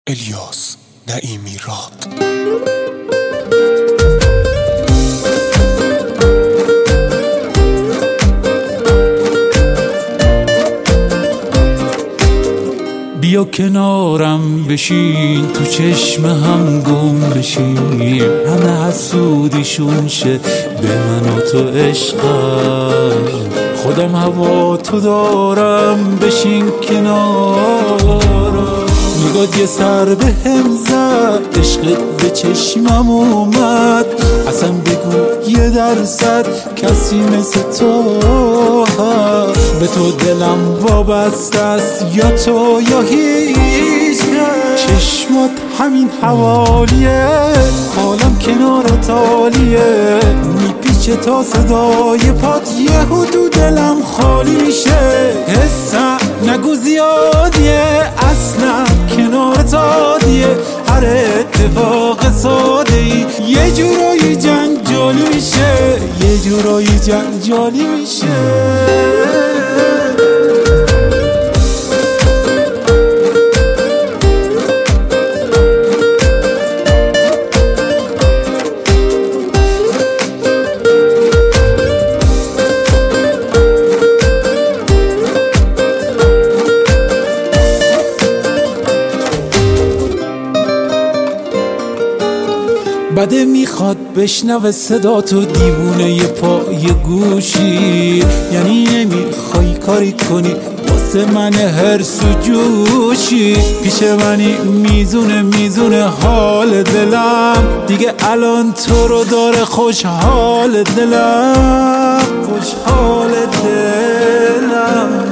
الیاس نعیمی راد. بیا کنارم بشین، تو چشم هم گم بشین، همه حسودیشون شه به من و تو عشقم. خودم هوا تو دارم، بشین کنارم. نگات یه سر به هم زد، عشقت به چشمم اومد. اصلا بگو 1% کسی مثل تو هست. به تو دلم وابسته است، یا تو یا هیچ کس. چشمات همین حوالیه، حالم کنارت عالیه. میپیچه تا صدای پات، یه حدود دلم خالی میشه. حسم نگو زیادیه، اصلا کنارت عادیه. هر اتفاق ساده ای یه جورایی جنجالی میشه، یه جورایی جنجالی میشه. بده میخواد بشنوه صدا تو، دیوونه ی پای گوشی. یعنی نمیخوای کاری کنی واسه من هرس و جوشی. پیش منی میزونه حال دلم، دیگه الان تو رو داره خوشحال دلم، خوشحال دلم.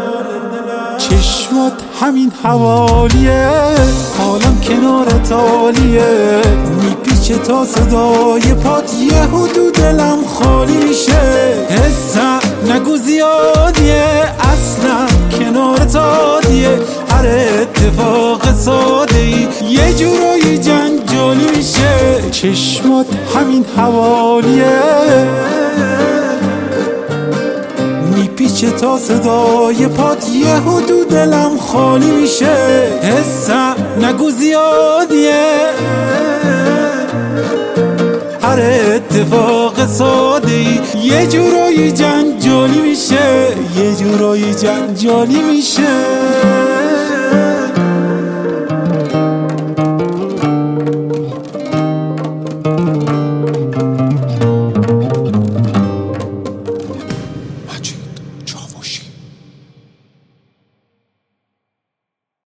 چشمات همین حوالیه، حالم کنارت عالیه. میپیچه تا صدای پات، یه حدود دلم خالی میشه. حسم نگو زیادیه، اصلا کنارت عادیه. هر اتفاق ساده ای یه جورایی جنجالی میشه. چشمات همین حوالیه، میپیچه تا صدای پات، یه حدود دلم خالی میشه. حسم نگو زیادیه، هر اتفاق ساده ای یه جورایی جنجالی میشه، یه جورایی جنجالی میشه.